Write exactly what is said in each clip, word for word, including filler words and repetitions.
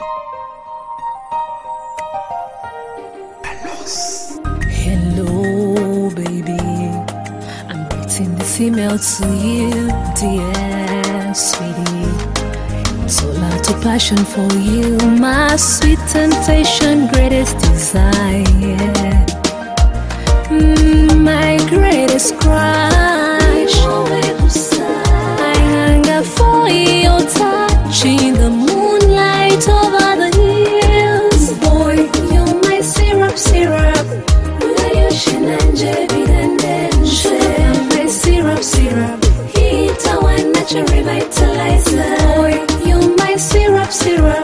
Hello, baby. I'm writing this email to you, dear sweetie. It's all out of passion for you, my sweet temptation, greatest desire, mm, my greatest crush. I hunger for your touch in the moonlight over the hills. Boy, you're my syrup, syrup. My syrup, syrup. Heat our natural revitalizer. Boy, you're my syrup, syrup.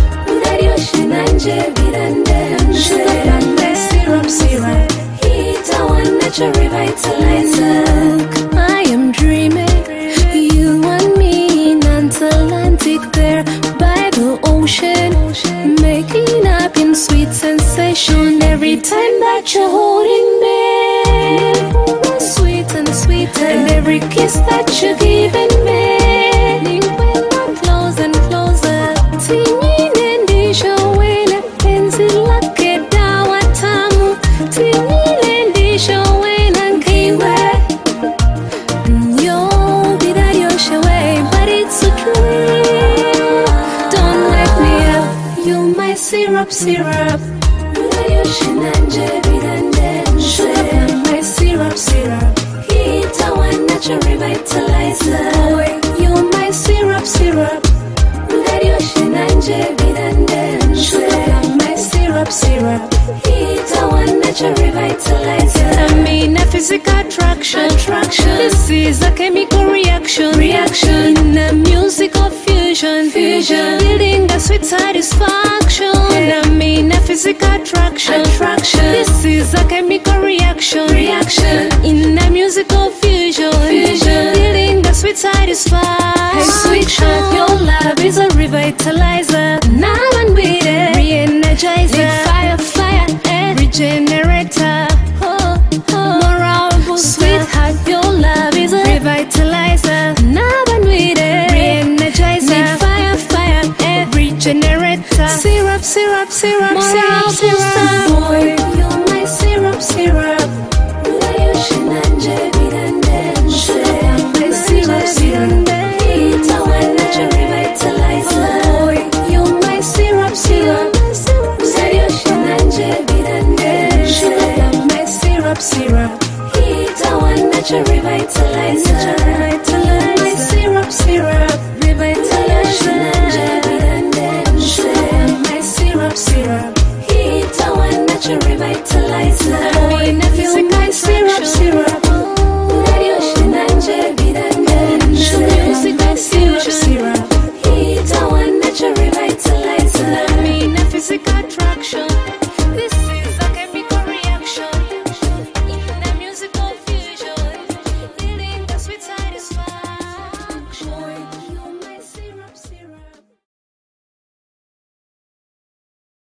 My syrup, syrup. Heat our natural revitalizer. I am dreaming, you and me in Atlantic there by the ocean, making up in sweet sensation every time that you're holding me. Sweet and sweet, and every kiss that you're giving me. Close and closer. Tinilendisha wena penzi lake dawa tamu. Tinilendisha wena nkiwe. Yo dida yosha way, but it's so true. Don't wake me up. You're my syrup, syrup. My syrup, syrup. Heat our natural revitalizer. Boy, you're my syrup, syrup. My syrup, syrup. Heat our natural revitalizer. I mean a physical attraction, attraction. This is a chemical reaction, reaction. In a musical fusion, fusion. Building a sweet satisfaction. I mean a physical attraction, attraction. This is a chemical reaction, reaction. In a musical fusion, fusion. Building a sweet satisfaction. Hey, sweetheart, your love is a revitalizer. Now and with it, re-energizer. Big fire, fire, and regenerator. Oh, oh. Moral booster. Sweetheart, your love is a revitalizer. Now and with it, re-energizer. Big fire, fire, and regenerator. Syrup, syrup, syrup, syrup, syrup. Boy, you're my syrup, syrup. My syrup, syrup. Heat our natural revitalizer. Boy, you're my syrup, syrup. My syrup, syrup. Heat our natural revitalizer. My syrup, syrup. Revitalizer. My syrup, syrup. Heat our natural revitalizer. Boy, you're my syrup, syrup. My syrup, syrup. Heat our natural revitalizer. I mean a physical attraction.